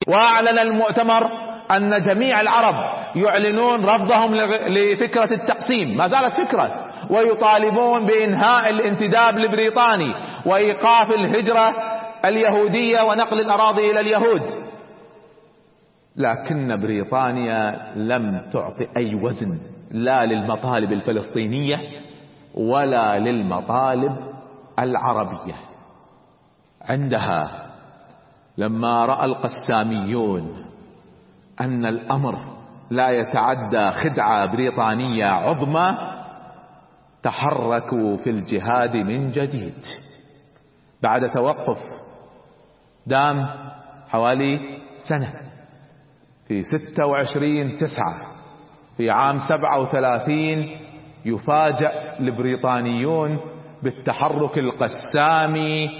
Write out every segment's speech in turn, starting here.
وأعلن المؤتمر أن جميع العرب يعلنون رفضهم لفكرة التقسيم، ما زالت فكرة، ويطالبون بإنهاء الانتداب البريطاني وإيقاف الهجرة اليهودية ونقل الأراضي إلى اليهود. لكن بريطانيا لم تعطي أي وزن لا للمطالب الفلسطينية ولا للمطالب العربية. عندها لما رأى القساميون أن الأمر لا يتعدى خدعة بريطانية عظمى، تحركوا في الجهاد من جديد بعد توقف دام حوالي سنة. في 26/9 في عام 37 يفاجأ البريطانيون بالتحرك القسامي،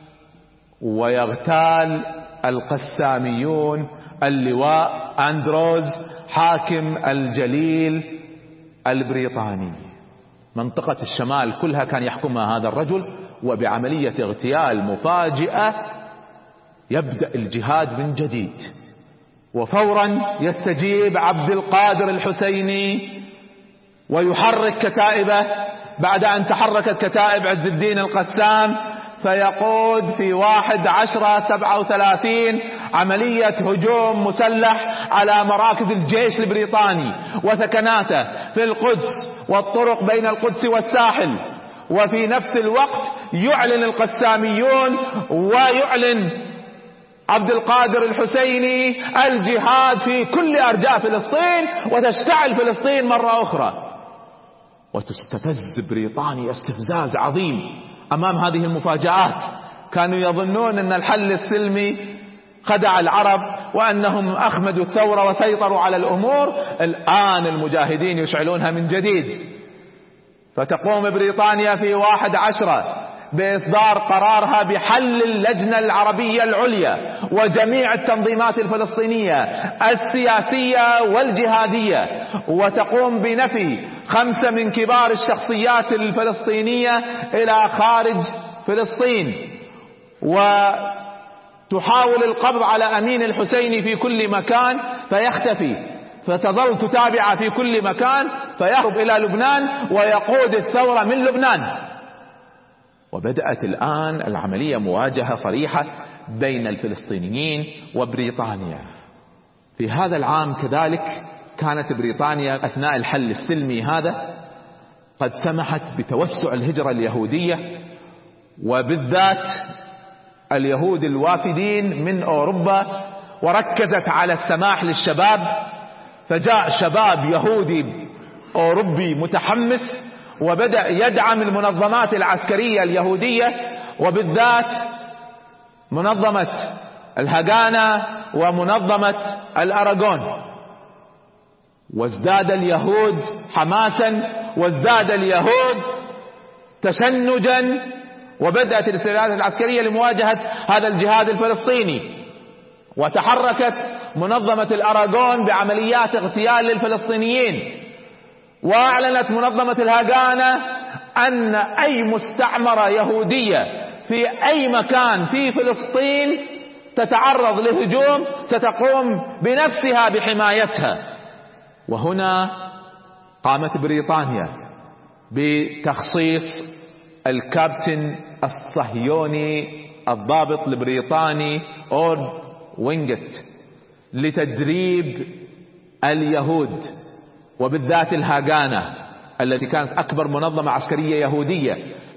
ويغتال القساميون اللواء أندروز حاكم الجليل البريطاني. منطقة الشمال كلها كان يحكمها هذا الرجل، وبعملية اغتيال مفاجئة يبدأ الجهاد من جديد. وفورا يستجيب عبد القادر الحسيني ويحرك كتائبه بعد أن تحركت كتائب عز الدين القسام، فيقود في 1/10/37 عملية هجوم مسلح على مراكز الجيش البريطاني وثكناته في القدس والطرق بين القدس والساحل. وفي نفس الوقت يعلن القساميون ويعلن عبد القادر الحسيني الجهاد في كل أرجاء فلسطين، وتشتعل فلسطين مرة أخرى. وتستفز بريطانيا استفزاز عظيم أمام هذه المفاجآت. كانوا يظنون أن الحل السلمي خدع العرب وأنهم أخمدوا الثورة وسيطروا على الأمور. الآن المجاهدين يشعلونها من جديد. فتقوم بريطانيا في 1/10 بإصدار قرارها بحل اللجنة العربية العليا وجميع التنظيمات الفلسطينية السياسية والجهادية، وتقوم بنفي 5 من كبار الشخصيات الفلسطينية إلى خارج فلسطين، وتحاول القبض على أمين الحسيني في كل مكان فيختفي، فتظل تتابع في كل مكان، فيهرب إلى لبنان ويقود الثورة من لبنان. وبدأت الآن العملية مواجهة صريحة بين الفلسطينيين وبريطانيا. في هذا العام كذلك كانت بريطانيا أثناء الحل السلمي هذا قد سمحت بتوسع الهجرة اليهودية، وبالذات اليهود الوافدين من أوروبا، وركزت على السماح للشباب. فجاء شباب يهودي أوروبي متحمس وبدأ يدعم المنظمات العسكرية اليهودية، وبالذات منظمة الهاغانا ومنظمة الأراغون. وازداد اليهود حماسا، وازداد اليهود تشنجا، وبدأت الاستعدادات العسكرية لمواجهة هذا الجهاد الفلسطيني. وتحركت منظمة الأراغون بعمليات اغتيال للفلسطينيين. وأعلنت منظمة الهاغانا أن أي مستعمرة يهودية في أي مكان في فلسطين تتعرض لهجوم ستقوم بنفسها بحمايتها. وهنا قامت بريطانيا بتخصيص الكابتن الصهيوني الضابط البريطاني أورد وينجت لتدريب اليهود، وبالذات الهاغانا التي كانت أكبر منظمة عسكرية يهودية